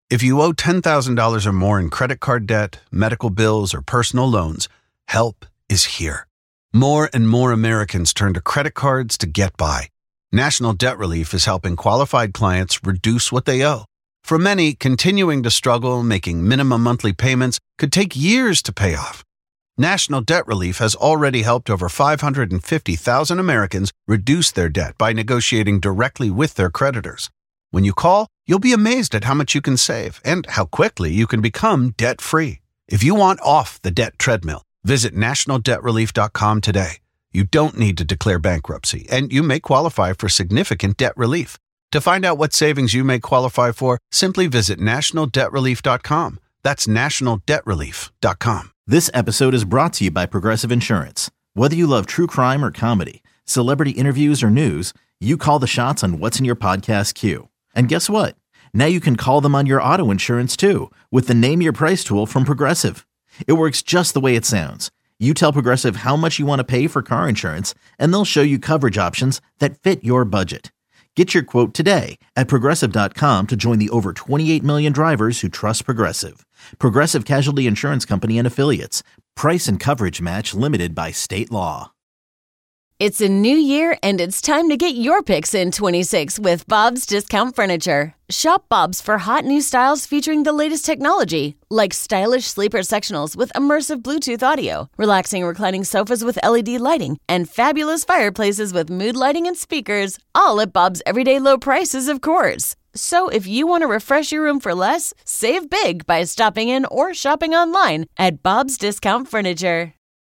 If you owe $10,000 or more in credit card debt, medical bills, or personal loans, help is here. More and more Americans turn to credit cards to get by. National Debt Relief is helping qualified clients reduce what they owe. For many, continuing to struggle making minimum monthly payments could take years to pay off. National Debt Relief has already helped over 550,000 Americans reduce their debt by negotiating directly with their creditors. When you call, you'll be amazed at how much you can save and how quickly you can become debt-free. If you want off the debt treadmill, visit nationaldebtrelief.com today. You don't need to declare bankruptcy, and you may qualify for significant debt relief. To find out what savings you may qualify for, simply visit nationaldebtrelief.com. That's nationaldebtrelief.com. This episode is brought to you by Progressive Insurance. Whether you love true crime or comedy, celebrity interviews or news, you call the shots on what's in your podcast queue. And guess what? Now you can call them on your auto insurance too with the Name Your Price tool from Progressive. It works just the way it sounds. You tell Progressive how much you want to pay for car insurance, and they'll show you coverage options that fit your budget. Get your quote today at Progressive.com to join the over 28 million drivers who trust Progressive. Progressive Casualty Insurance Company and Affiliates. Price and coverage match limited by state law. It's a new year, and it's time to get your picks in 26 with Bob's Discount Furniture. Shop Bob's for hot new styles featuring the latest technology, like stylish sleeper sectionals with immersive Bluetooth audio, relaxing reclining sofas with LED lighting, and fabulous fireplaces with mood lighting and speakers, all at Bob's everyday low prices, of course. So if you want to refresh your room for less, save big by stopping in or shopping online at Bob's Discount Furniture.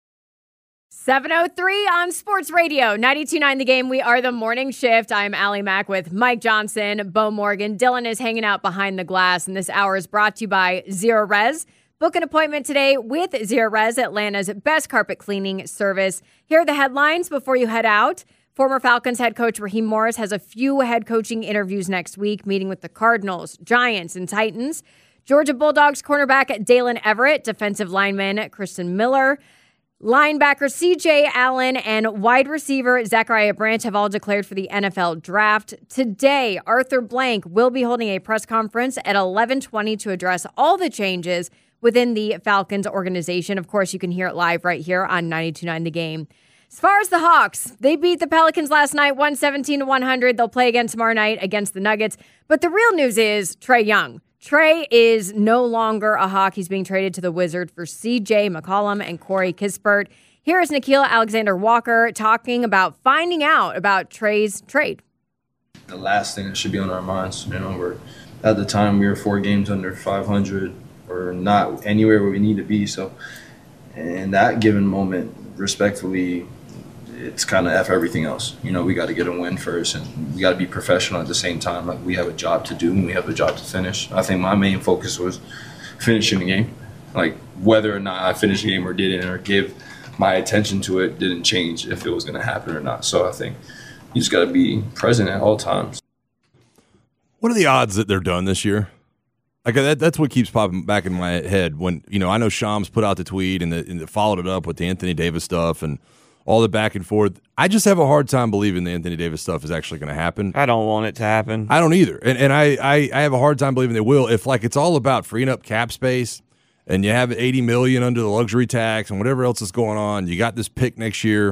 7:03 on Sports Radio, 92.9 The Game. We are the morning shift. I'm Allie Mack with Mike Johnson, Bo Morgan. Dylan is hanging out behind the glass, and this hour is brought to you by Zerorez. Book an appointment today with Zerorez, Atlanta's best carpet cleaning service. Here are the headlines before you head out. Former Falcons head coach Raheem Morris has a few head coaching interviews next week, meeting with the Cardinals, Giants, and Titans. Georgia Bulldogs cornerback Dalen Everett, defensive lineman Kristen Miller, linebacker C.J. Allen, and wide receiver Zachariah Branch have all declared for the NFL Draft. Today, Arthur Blank will be holding a press conference at 11:20 to address all the changes within the Falcons organization. Of course, you can hear it live right here on 92.9 The Game. As far as the Hawks, they beat the Pelicans last night, 117-100. They'll play again tomorrow night against the Nuggets. But the real news is Trae Young. Trae is no longer a Hawk. He's being traded to the Wizards for C.J. McCollum and Corey Kispert. Here is Nickeil Alexander-Walker talking about finding out about Trae's trade. The last thing that should be on our minds, we're at the time we were 4 games under 500. We're not anywhere where we need to be. So, in that given moment, respectfully, it's kind of F everything else. We got to get a win first, and we got to be professional at the same time. Like, we have a job to do, and we have a job to finish. I think my main focus was finishing the game. Like, whether or not I finished the game or didn't, or give my attention to it, didn't change if it was going to happen or not. So I think you just got to be present at all times. What are the odds that they're done this year? Like, that's what keeps popping back in my head when, I know Shams put out the tweet and followed it up with the Anthony Davis stuff and all the back and forth. I just have a hard time believing the Anthony Davis stuff is actually going to happen. I don't want it to happen. I don't either. And I have a hard time believing they will. If, it's all about freeing up cap space and you have $80 million under the luxury tax and whatever else is going on, you got this pick next year,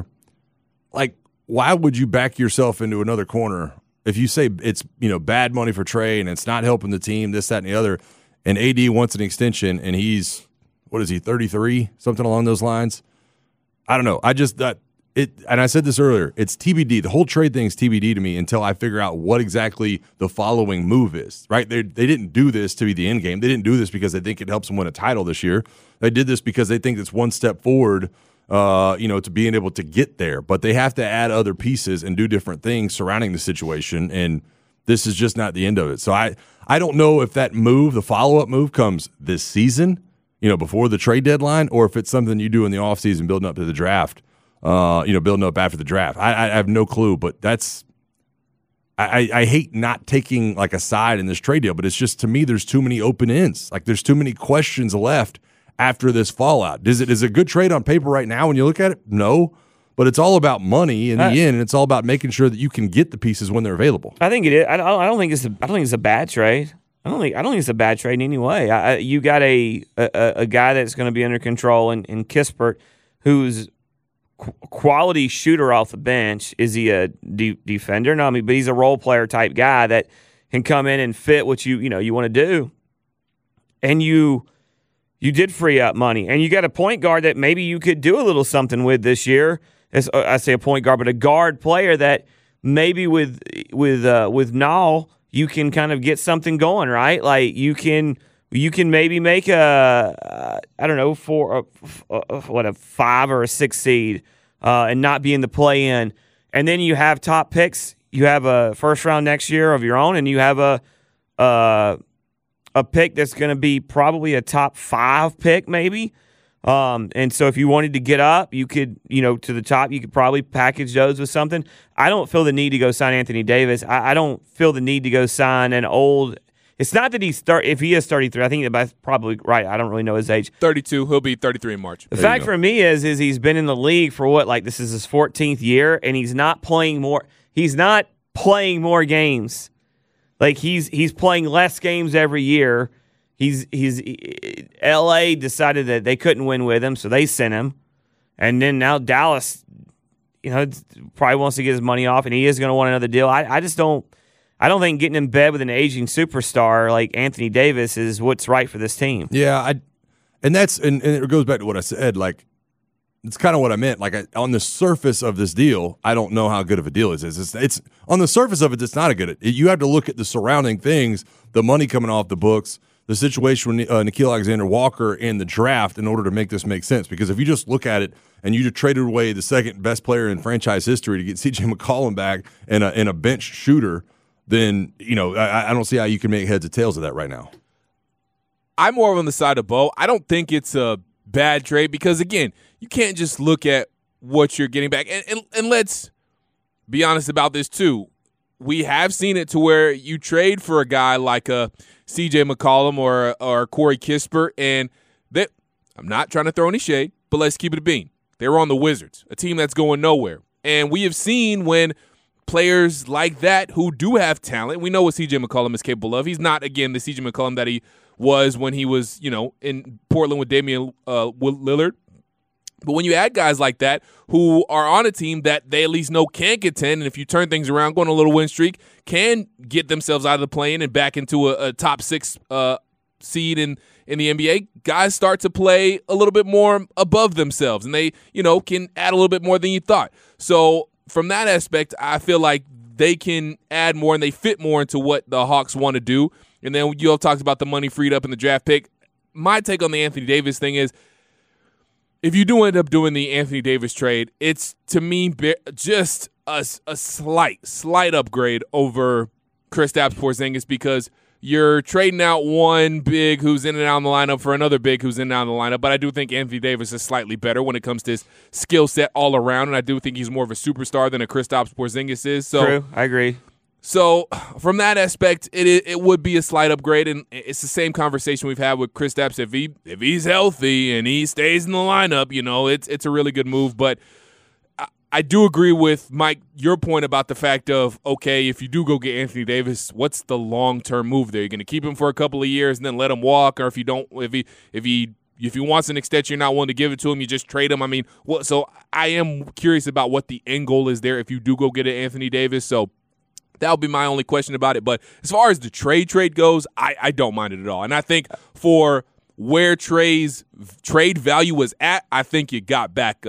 why would you back yourself into another corner if you say it's, bad money for Trae and it's not helping the team, this, that, and the other, and AD wants an extension and he's, 33, something along those lines? I don't know. And I said this earlier, it's TBD. The whole trade thing is TBD to me until I figure out what exactly the following move is, right? They didn't do this to be the end game. They didn't do this because they think it helps them win a title this year. They did this because they think it's one step forward, to being able to get there. But they have to add other pieces and do different things surrounding the situation, and this is just not the end of it. So I don't know if that move, the follow-up move, comes this season, before the trade deadline, or if it's something you do in the offseason building up to the draft. Building up after the draft. I have no clue, but I hate not taking a side in this trade deal, but it's just, to me, there's too many open ends. There's too many questions left after this fallout. Is it a good trade on paper right now when you look at it? No, but it's all about money in the end, and it's all about making sure that you can get the pieces when they're available. I think it is. I don't think it's a bad trade. I don't think it's a bad trade in any way. You got a guy that's going to be under control in Kispert, who's quality shooter off the bench. Is he a defender? No, but he's a role player type guy that can come in and fit what you want to do. And you did free up money, and you got a point guard that maybe you could do a little something with this year. As I say, a point guard, but a guard player that maybe with Nall, you can kind of get something going, right? Like you can maybe make a 5 or a 6 seed and not be in the play-in, and then you have top picks. You have a first round next year of your own, and you have a pick that's going to be probably a top 5 pick, maybe. And so if you wanted to get up, you could, to the top, you could probably package those with something. I don't feel the need to go sign Anthony Davis. I don't feel the need to go sign an old. It's not that if he is 33, I think that's probably right. I don't really know his age. 32. He'll be 33 in March. The fact for me is he's been in the league for this is his 14th year, and he's not playing more. He's not playing more games. Like he's playing less games every year. LA decided that they couldn't win with him, so they sent him. And then now Dallas, probably wants to get his money off, and he is going to want another deal. I don't think getting in bed with an aging superstar like Anthony Davis is what's right for this team. Yeah, and it goes back to what I said. Like, it's kind of what I meant. Like, on the surface of this deal, I don't know how good of a deal it is. It's on the surface of it, it's not a good. You have to look at the surrounding things, the money coming off the books, the situation with Nickeil Alexander-Walker and the draft in order to make this make sense. Because if you just look at it and you just traded away the second best player in franchise history to get C.J. McCollum back and a bench shooter, then I don't see how you can make heads or tails of that right now. I'm more on the side of Bo. I don't think it's a bad trade because, again, you can't just look at what you're getting back. And let's be honest about this, too. We have seen it to where you trade for a guy like a C.J. McCollum or Corey Kispert, and I'm not trying to throw any shade, but let's keep it a bean. They were on the Wizards, a team that's going nowhere. And we have seen when players like that who do have talent, we know what C.J. McCollum is capable of. He's not, again, the C.J. McCollum that he was when he was, in Portland with Damian Lillard. But when you add guys like that who are on a team that they at least know can contend, and if you turn things around, go on a little win streak, can get themselves out of the play-in and back into a top 6 seed in the NBA, guys start to play a little bit more above themselves, and they, can add a little bit more than you thought. So from that aspect, I feel like they can add more and they fit more into what the Hawks want to do. And then you all talked about the money freed up in the draft pick. My take on the Anthony Davis thing is, if you do end up doing the Anthony Davis trade, it's, to me, just a slight upgrade over Kristaps Porzingis because you're trading out one big who's in and out of the lineup for another big who's in and out of the lineup. But I do think Anthony Davis is slightly better when it comes to his skill set all around, and I do think he's more of a superstar than a Kristaps Porzingis is. So, true, I agree. So from that aspect, it would be a slight upgrade, and it's the same conversation we've had with Kristaps. If he's healthy and he stays in the lineup, it's a really good move. But I do agree with Mike, your point about the fact of, okay, if you do go get Anthony Davis, what's the long-term move there? You're going to keep him for a couple of years and then let him walk, or if he wants an extension, you're not willing to give it to him, you just trade him. I mean, so I am curious about what the end goal is there if you do go get an Anthony Davis. So that would be my only question about it. But as far as the trade goes, I don't mind it at all. And I think for where Trey's trade value was at, I think you got back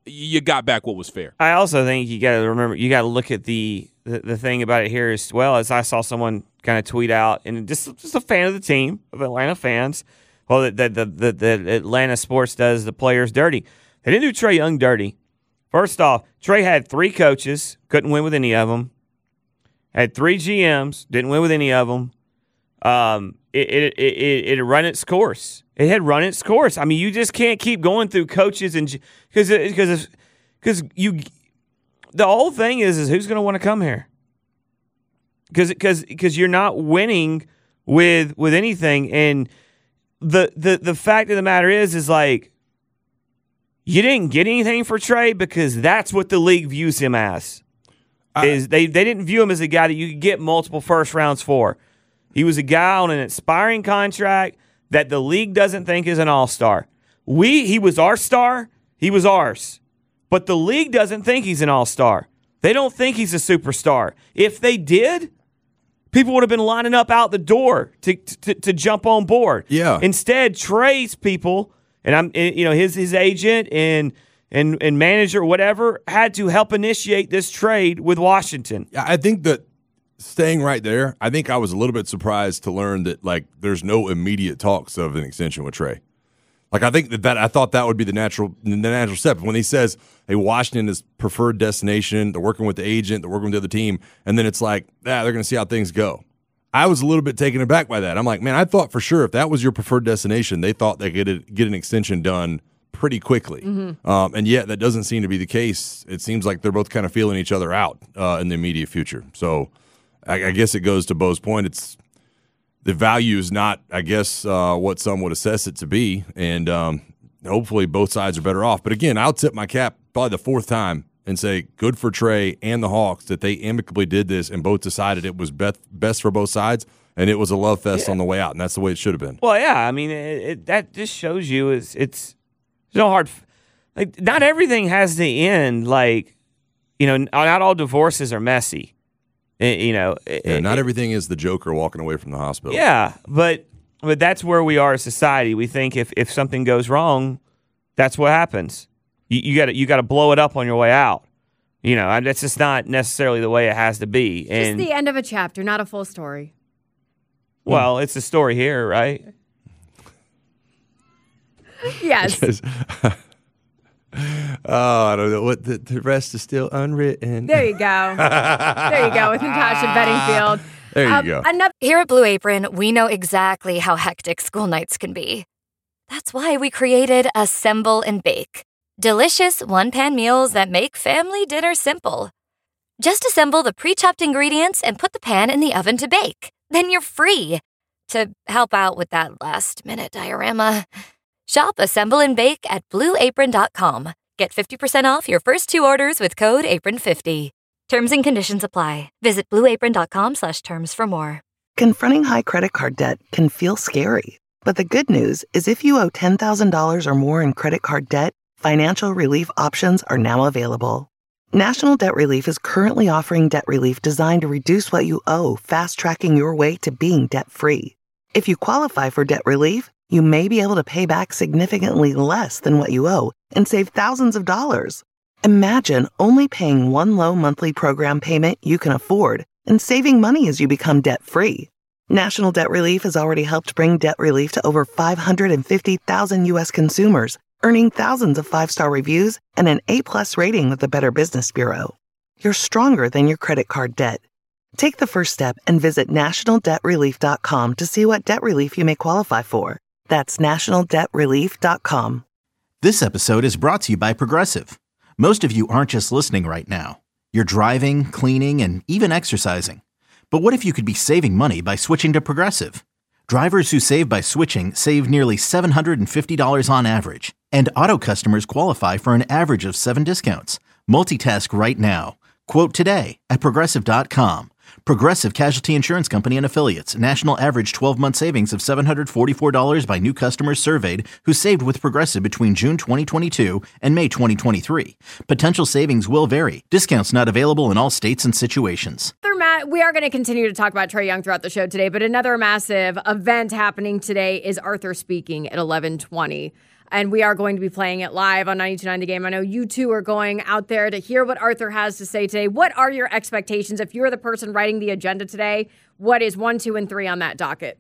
what was fair. I also think you got to remember, you got to look at the thing about it here as well. As I saw someone kind of tweet out, and just a fan of the team, of Atlanta fans, well, that Atlanta sports does the players dirty. They didn't do Trae Young dirty. First off, Trae had 3 coaches, couldn't win with any of them. Had 3 GMs, didn't win with any of them. It had run its course. It had run its course. I mean, you just can't keep going through coaches and because the whole thing is who's going to want to come here? Because you're not winning with anything, and the fact of the matter is like you didn't get anything for Trae because that's what the league views him as. They didn't view him as a guy that you could get multiple first rounds for. He was a guy on an expiring contract that the league doesn't think is an all-star. He was our star. He was ours. But the league doesn't think he's an all-star. They don't think he's a superstar. If they did, people would have been lining up out the door to jump on board. Yeah. Instead, Trey's people and his agent and manager, whatever, had to help initiate this trade with Washington. I think that staying right there, I think I was a little bit surprised to learn that there's no immediate talks of an extension with Trey. I think that I thought that would be the natural step. When he says, hey, Washington is preferred destination, they're working with the agent, they're working with the other team, and then it's they're going to see how things go. I was a little bit taken aback by that. I'm like, man, I thought for sure if that was your preferred destination, they thought they could get an extension done pretty quickly. Mm-hmm. And yet that doesn't seem to be the case. It seems like they're both kind of feeling each other out in the immediate future. So I guess it goes to Bo's point. It's the value is not, I guess, what some would assess it to be, and hopefully both sides are better off. But again, I'll tip my cap probably the fourth time and say good for Trey and the Hawks that they amicably did this and both decided it was best for both sides, and it was a love fest on the way out, and that's the way it should have been. Well, yeah, I mean, that just shows you it's no hard. Not everything has to end not all divorces are messy. Not everything is the Joker walking away from the hospital. Yeah, but that's where we are as society. We think if something goes wrong, that's what happens. You got to blow it up on your way out. That's just not necessarily the way it has to be. Just the end of a chapter, not a full story. Well, it's a story here, right? Yes. Oh, I don't know what the rest is still unwritten. There you go. There you go with Natasha Bedingfield. There you go. Here at Blue Apron, we know exactly how hectic school nights can be. That's why we created Assemble and Bake. Delicious one-pan meals that make family dinner simple. Just assemble the pre-chopped ingredients and put the pan in the oven to bake. Then you're free to help out with that last-minute diorama. Shop Assemble and Bake at BlueApron.com. Get 50% off your first 2 orders with code APRON50. Terms and conditions apply. Visit BlueApron.com/terms for more. Confronting high credit card debt can feel scary. But the good news is if you owe $10,000 or more in credit card debt, financial relief options are now available. National Debt Relief is currently offering debt relief designed to reduce what you owe, fast-tracking your way to being debt-free. If you qualify for debt relief, you may be able to pay back significantly less than what you owe and save thousands of dollars. Imagine only paying one low monthly program payment you can afford and saving money as you become debt-free. National Debt Relief has already helped bring debt relief to over 550,000 U.S. consumers, earning thousands of 5-star reviews and an A+ rating with the Better Business Bureau. You're stronger than your credit card debt. Take the first step and visit nationaldebtrelief.com to see what debt relief you may qualify for. That's nationaldebtrelief.com. This episode is brought to you by Progressive. Most of you aren't just listening right now. You're driving, cleaning, and even exercising. But what if you could be saving money by switching to Progressive? Drivers who save by switching save nearly $750 on average. And auto customers qualify for an average of 7 discounts. Multitask right now. Quote today at Progressive.com. Progressive Casualty Insurance Company and Affiliates. National average 12-month savings of $744 by new customers surveyed who saved with Progressive between June 2022 and May 2023. Potential savings will vary. Discounts not available in all states and situations. We are going to continue to talk about Trae Young throughout the show today, but another massive event happening today is Arthur speaking at 11:20. And we are going to be playing it live on 92.9 The Game. I know you two are going out there to hear what Arthur has to say today. What are your expectations? If you're the person writing the agenda today, what is 1, 2, and 3 on that docket?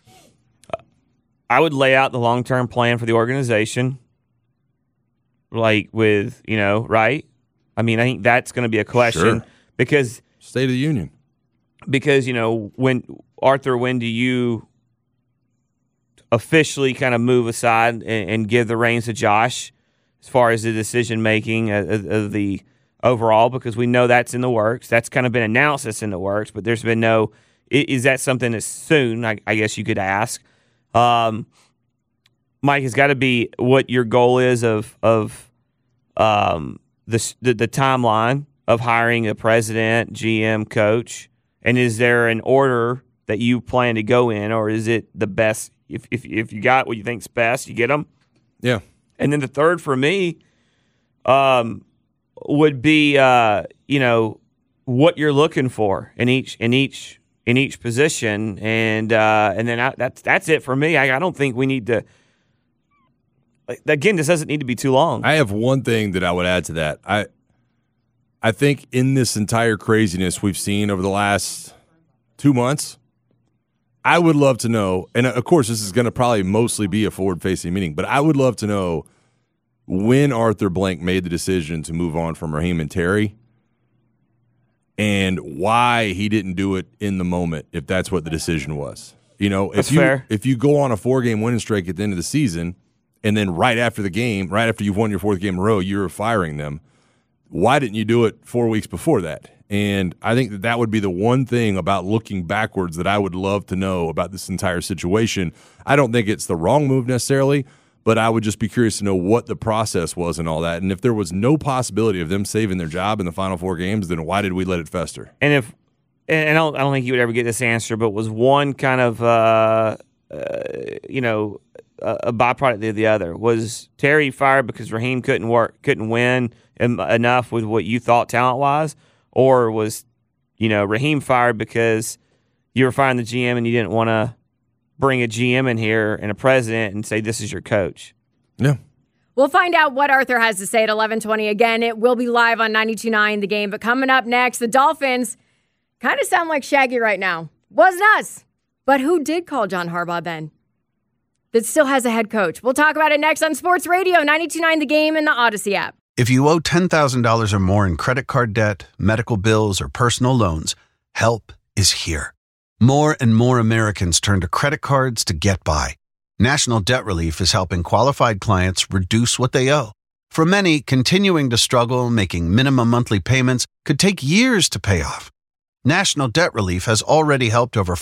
I would lay out the long-term plan for the organization, right? I mean, I think that's going to be a question. Sure. Because State of the Union. Because, when do you officially kind of move aside and give the reins to Josh as far as the decision-making of the overall, because we know that's in the works. That's kind of been announced that's in the works, but there's been no – is that something that's soon, I guess you could ask. Mike, has got to be what your goal is of the timeline of hiring a president, GM, coach, and is there an order that you plan to go in, or is it the best? If you got what you think's best, you get them. Yeah. And then the third for me would be what you're looking for in each position, and then that's it for me. I don't think we need to. Again, this doesn't need to be too long. I have one thing that I would add to that. I think in this entire craziness we've seen over the last 2 months, I would love to know, and of course this is going to probably mostly be a forward-facing meeting, but I would love to know when Arthur Blank made the decision to move on from Raheem and Terry and why he didn't do it in the moment, if that's what the decision was. That's fair. If you go on a 4-game winning streak at the end of the season, and then right after the game, right after you've won your 4th game in a row, you're firing them, why didn't you do it 4 weeks before that? And I think that would be the one thing about looking backwards that I would love to know about this entire situation. I don't think it's the wrong move necessarily, but I would just be curious to know what the process was and all that. And if there was no possibility of them saving their job in the final 4 games, then why did we let it fester? And I don't think you would ever get this answer, but was one kind of a byproduct of the other? Was Terry fired because Raheem couldn't win enough with what you thought talent-wise? Or was, Raheem fired because you were firing the GM and you didn't want to bring a GM in here and a president and say this is your coach? Yeah. We'll find out what Arthur has to say at 11:20. Again, it will be live on 92.9 The Game. But coming up next, the Dolphins kind of sound like Shaggy right now. Wasn't us. But who did call John Harbaugh then? That still has a head coach. We'll talk about it next on Sports Radio 92.9 The Game and the Odyssey app. If you owe $10,000 or more in credit card debt, medical bills, or personal loans, help is here. More and more Americans turn to credit cards to get by. National Debt Relief is helping qualified clients reduce what they owe. For many, continuing to struggle making minimum monthly payments could take years to pay off. National Debt Relief has already helped over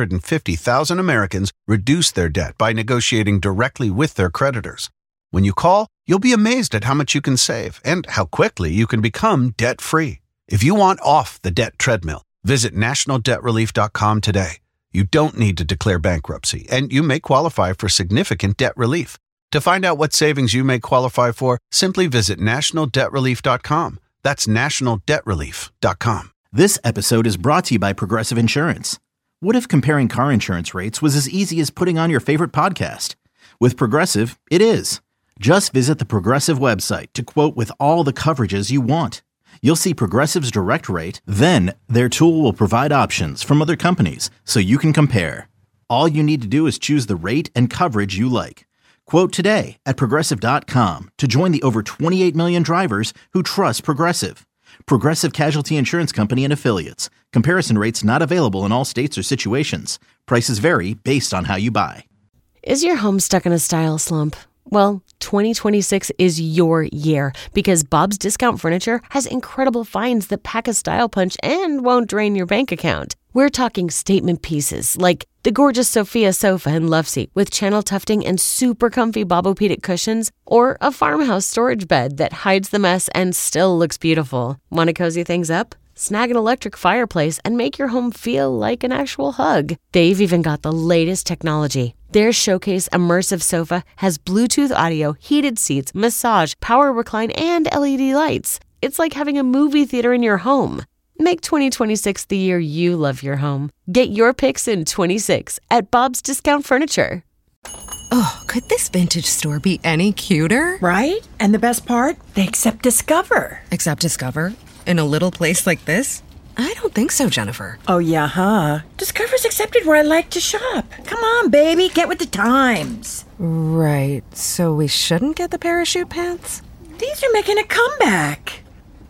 550,000 Americans reduce their debt by negotiating directly with their creditors. When you call, you'll be amazed at how much you can save and how quickly you can become debt-free. If you want off the debt treadmill, visit nationaldebtrelief.com today. You don't need to declare bankruptcy, and you may qualify for significant debt relief. To find out what savings you may qualify for, simply visit nationaldebtrelief.com. That's nationaldebtrelief.com. This episode is brought to you by Progressive Insurance. What if comparing car insurance rates was as easy as putting on your favorite podcast? With Progressive, it is. Just visit the Progressive website to quote with all the coverages you want. You'll see Progressive's direct rate, then their tool will provide options from other companies so you can compare. All you need to do is choose the rate and coverage you like. Quote today at Progressive.com to join the over 28 million drivers who trust Progressive. Progressive Casualty Insurance Company and Affiliates. Comparison rates not available in all states or situations. Prices vary based on how you buy. Is your home stuck in a style slump? Well, 2026 is your year because Bob's Discount Furniture has incredible finds that pack a style punch and won't drain your bank account. We're talking statement pieces like the gorgeous Sophia sofa and love seat with channel tufting and super comfy Bobopedic cushions, or a farmhouse storage bed that hides the mess and still looks beautiful. Want to cozy things up? Snag an electric fireplace and make your home feel like an actual hug. They've even got the latest technology. Their Showcase Immersive Sofa has Bluetooth audio, heated seats, massage, power recline, and LED lights. It's like having a movie theater in your home. Make 2026 the year you love your home. Get your picks in 26 at Bob's Discount Furniture. Oh, could this vintage store be any cuter? Right? And the best part? They accept Discover. Accept Discover? In a little place like this? I don't think so, Jennifer. Oh, yeah, huh? Discover's accepted where I like to shop. Come on, baby, get with the times. Right, so we shouldn't get the parachute pants? These are making a comeback.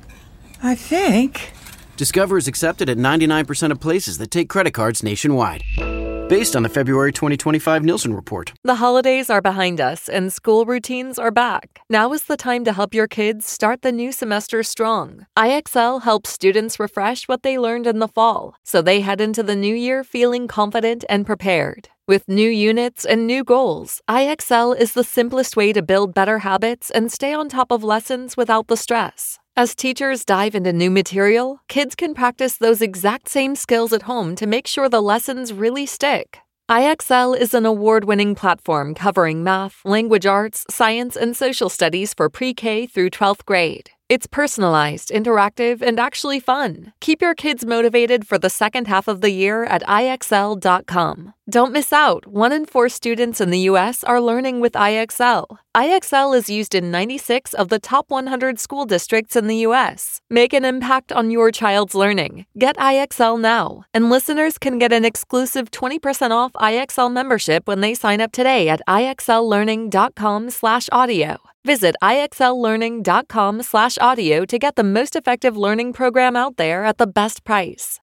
I think. Discover is accepted at 99% of places that take credit cards nationwide. Based on the February 2025 Nielsen report. The holidays are behind us and school routines are back. Now is the time to help your kids start the new semester strong. IXL helps students refresh what they learned in the fall, so they head into the new year feeling confident and prepared. With new units and new goals, IXL is the simplest way to build better habits and stay on top of lessons without the stress. As teachers dive into new material, kids can practice those exact same skills at home to make sure the lessons really stick. IXL is an award-winning platform covering math, language arts, science, and social studies for pre-K through 12th grade. It's personalized, interactive, and actually fun. Keep your kids motivated for the second half of the year at IXL.com. Don't miss out. 1 in 4 students in the U.S. are learning with IXL. IXL is used in 96 of the top 100 school districts in the U.S. Make an impact on your child's learning. Get IXL now. And listeners can get an exclusive 20% off IXL membership when they sign up today at IXLlearning.com/audio. Visit IXLlearning.com/audio to get the most effective learning program out there at the best price.